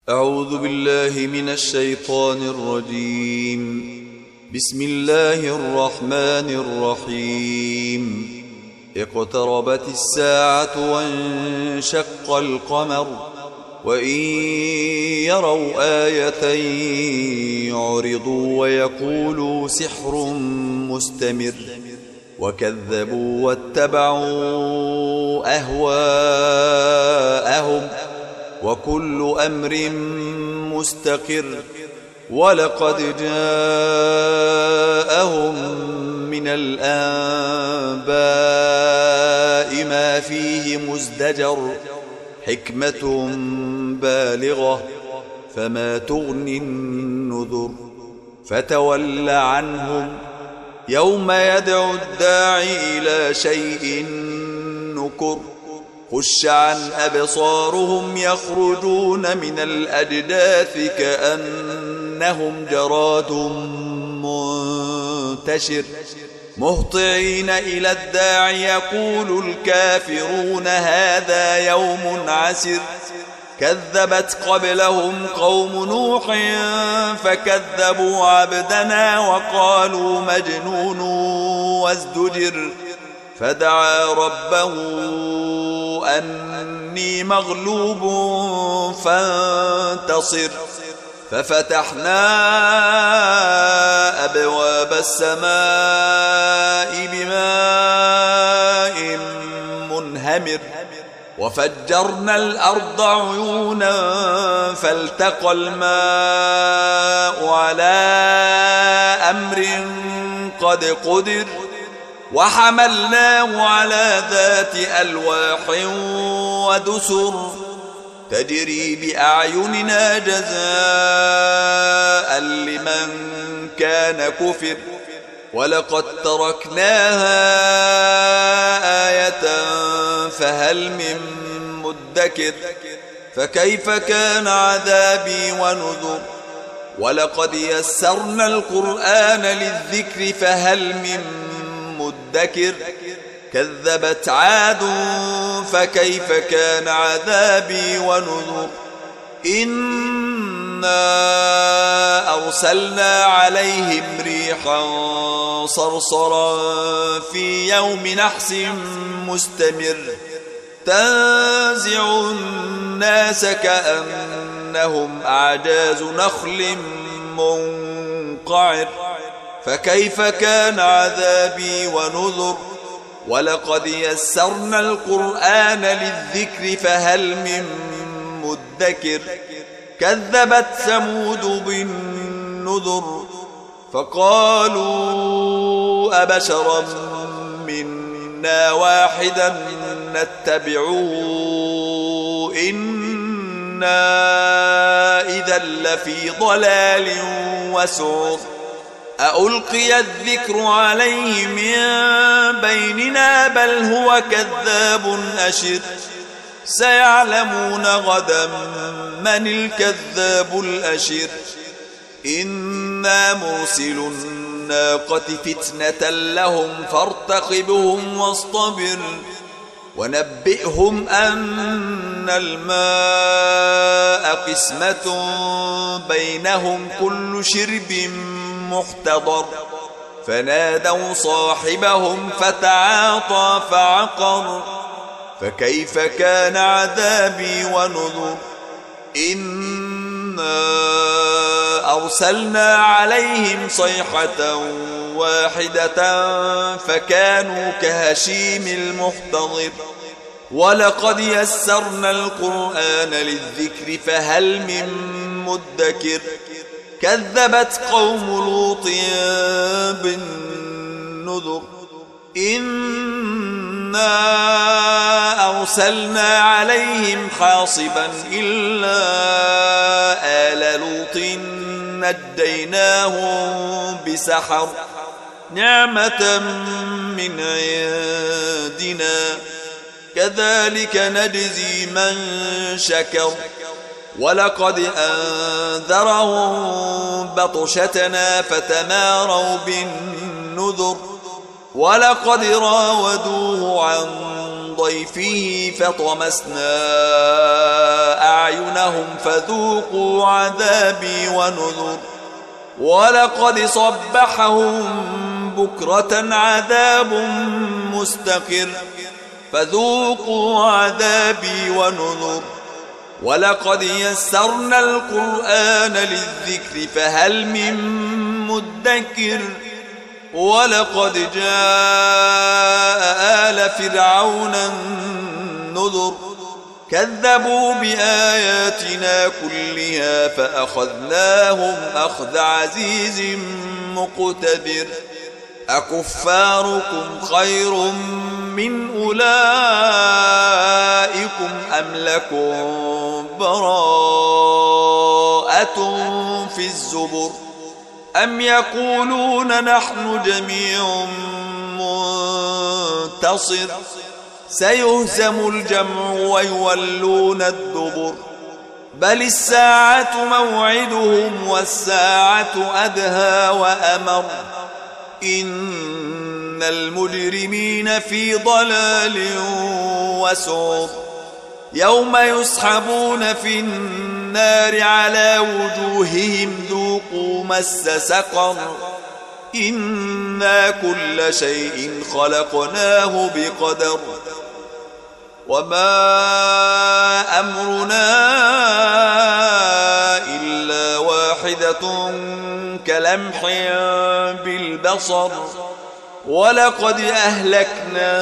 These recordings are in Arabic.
أعوذ بالله من الشيطان الرجيم. بسم الله الرحمن الرحيم. اقتربت الساعة وانشق القمر وإن يروا آية يعرضوا ويقولوا سحر مستمر وكذبوا واتبعوا أهواءهم وكل أمر مستقر ولقد جاءهم من الأنباء ما فيه مزدجر حكمة بالغة فما تغني النذر فتول عنهم يوم يدعو الداعي إلى شيء نكر خش عن أبصارهم يخرجون من الأجداث كأنهم جراد منتشر مهطعين إلى الداعي يقول الكافرون هذا يوم عسر كذبت قبلهم قوم نوح فكذبوا عبدنا وقالوا مجنون وازدجر فدعا ربه أني مغلوب فانتصر ففتحنا أبواب السماء بماء منهمر وفجرنا الأرض عيونا فالتقى الماء على أمر قد قدر وحملناه على ذات ألواح ودسر تجري بأعيننا جزاء لمن كان كفر ولقد تركناها آية فهل من مدكر فكيف كان عذابي ونذر ولقد يسرنا القرآن للذكر فهل من مدكر كذبت عاد فكيف كان عذابي ونذر إنا أرسلنا عليهم ريحا صرصرا في يوم نحس مستمر تنزع الناس كأنهم أعجاز نخل منقعر فكيف كان عذابي ونذر ولقد يسرنا القرآن للذكر فهل من مدكر كذبت ثمود بالنذر فقالوا أبشرا منا واحدا نتبعوه إنا إذا لفي ضلال وسعر أألقي الذكر عليه من بيننا بل هو كذاب أشر سيعلمون غدا من الكذاب الأشر إنا مرسل الناقة فتنة لهم فارتقبهم واصطبر ونبئهم أن الماء قسمة بينهم كل شرب محتضر فنادوا صاحبهم فتعاطى فعقر فكيف كان عذابي ونذر إنا أرسلنا عليهم صيحة واحدة فكانوا كهشيم المحتضر ولقد يسرنا القرآن للذكر فهل من مدكر كذبت قوم لوط بالنذر إنا أرسلنا عليهم حاصبا إلا آل لوط نجيناهم بسحر نعمة من عندنا كذلك نجزي من شكر ولقد أنذرهم بطشتنا فتماروا بالنذر ولقد راودوه عن ضيفه فطمسنا أعينهم فذوقوا عذابي ونذر ولقد صبحهم بكرة عذاب مستقر فذوقوا عذابي ونذر ولقد يسرنا القرآن للذكر فهل من مدكر ولقد جاء آل فرعون النذر كذبوا بآياتنا كلها فأخذناهم أخذ عزيز مقتدر أكفاركم خير من أولئكم أم لكم براءة في الزبر أم يقولون نحن جميع منتصر سيهزم الجمع ويولون الدبر بل الساعة موعدهم والساعة أدهى وأمر إن المجرمين في ضلال وسعر يوم يسحبون في النار على وجوههم ذوقوا مس سقر إنا كل شيء خلقناه بقدر وما أمرنا إلا واحدة كلمح بالبصر ولقد أهلكنا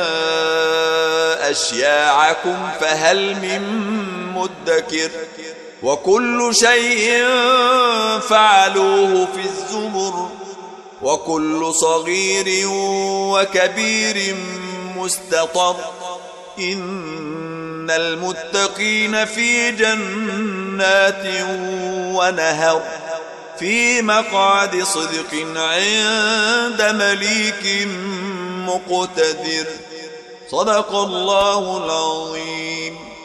أشياعكم فهل من مدكر وكل شيء فعلوه في الزبر وكل صغير وكبير مستطر إن المتقين في جنات ونهر في مقعد صدق عند مليك مقتدر صدق الله العظيم.